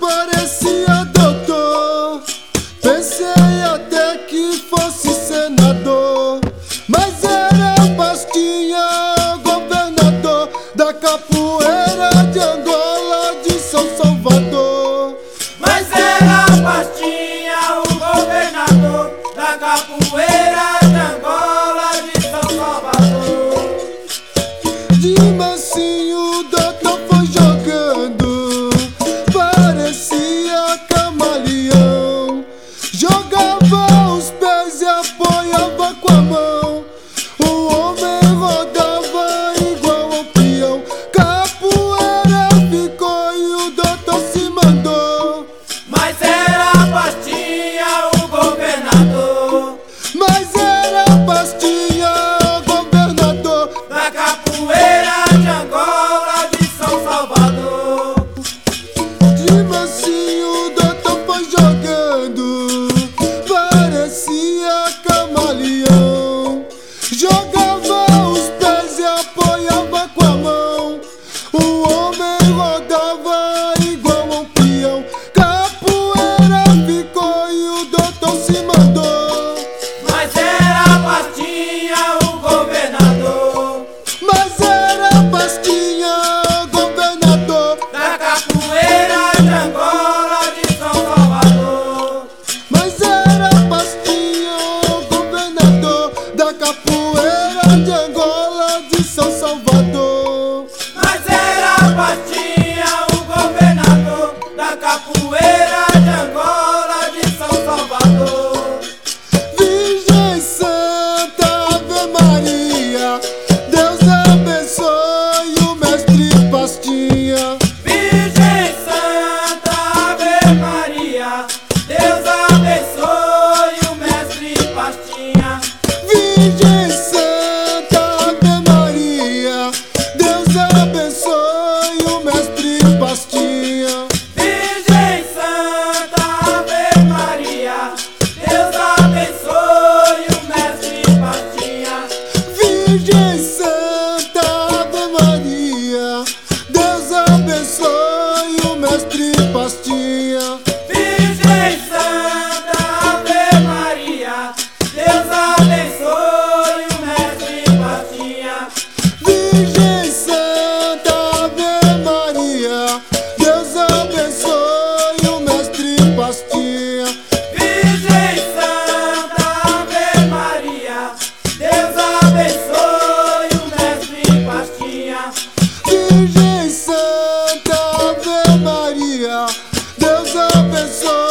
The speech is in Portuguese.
parecia doutor. Pensei até que fosse senador, mas era Pastinha, governador da capoeira de Angola, de São Salvador. Mas era Pastinha, o governador da capoeira de Angola, de São Salvador. De mansinho o doutor foi jogando, parecia camaleão. Jogava os pés e apoiava com a mão. O homem rodava igual um peão. Capoeira ficou e o doutor se mandou. Mas era Pastinha, o governador. Mas era Pastinha, governador da capoeira de Angola, de São Salvador. De mansinho o doutor foi jogando, parecia camaleão. Jogava os pés e apoiava com a mão. O homem rodava igual um peão. Capoeira ficou e o doutor se mandou. Mas era Pastinha, o governador Mas era Pastinha, governador da capoeira de Angola, de São Salvador. Mas era Pastinha, governador da capoeira de Angola, de São Salvador. Mas era Pastinha, o governador da capoeira de Angola, de São Salvador. Virgem Santa, Ave Maria, Deus abençoe o mestre Pastinha. Virgem Santa, Ave Maria, Deus abençoe o mestre Pastinha. Virgem Santa, Ave Maria, Deus abençoe o mestre Pastinha. Virgem Santa, Ave Maria, Deus abençoe o mestre Pastinha. Virgem Santa, Ave Maria, Deus abençoe o mestre Pastinha. Virgem Santa, Ave Maria, Deus abençoe o mestre Pastinha. Virgem Santa, Ave Maria, Deus abençoe o mestre Pastinha. Virgem Santa, Ave Maria, Deus abençoe o mestre Pastinha. Virgem Santa, Ave Maria, Deus abençoe